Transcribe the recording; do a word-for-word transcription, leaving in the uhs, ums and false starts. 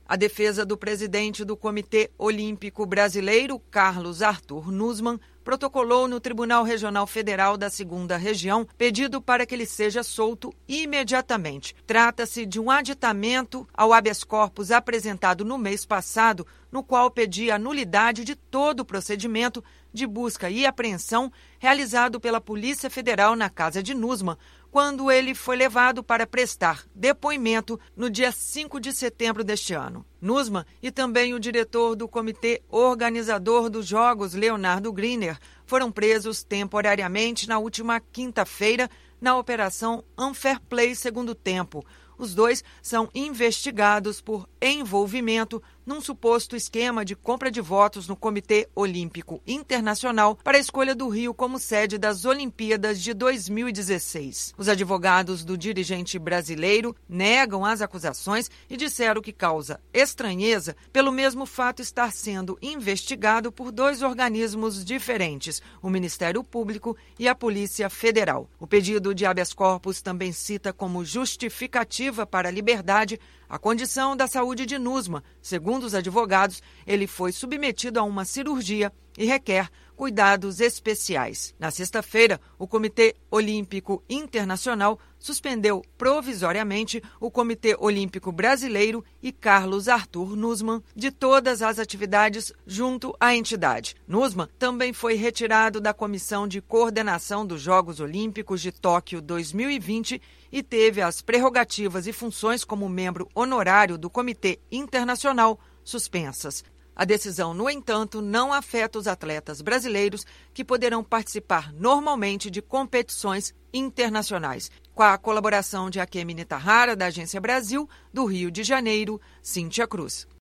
A defesa do presidente do Comitê Olímpico Brasileiro, Carlos Arthur Nussmann, protocolou no Tribunal Regional Federal da segunda Região pedido para que ele seja solto imediatamente. Trata-se de um aditamento ao habeas corpus apresentado no mês passado, no qual pedia a nulidade de todo o procedimento de busca e apreensão realizado pela Polícia Federal na casa de Nussmann, quando ele foi levado para prestar depoimento no dia cinco de setembro deste ano. Nussmann e também o diretor do comitê organizador dos Jogos, Leonardo Griner, foram presos temporariamente na última quinta-feira na Operação Unfair Play Segundo Tempo. Os dois são investigados por envolvimento num suposto esquema de compra de votos no Comitê Olímpico Internacional para a escolha do Rio como sede das Olimpíadas de dois mil e dezesseis. Os advogados do dirigente brasileiro negam as acusações e disseram que causa estranheza pelo mesmo fato estar sendo investigado por dois organismos diferentes, o Ministério Público e a Polícia Federal. O pedido de habeas corpus também cita como justificativa para a liberdade a condição da saúde de Nussmann. Segundo os advogados, ele foi submetido a uma cirurgia e requer cuidados especiais. Na sexta-feira, o Comitê Olímpico Internacional suspendeu provisoriamente o Comitê Olímpico Brasileiro e Carlos Arthur Nussmann de todas as atividades junto à entidade. Nussmann também foi retirado da Comissão de Coordenação dos Jogos Olímpicos de Tóquio dois mil e vinte e teve as prerrogativas e funções como membro honorário do Comitê Internacional suspensas. A decisão, no entanto, não afeta os atletas brasileiros que poderão participar normalmente de competições internacionais. Com a colaboração de Akemi Nitahara, da Agência Brasil, do Rio de Janeiro, Cíntia Cruz.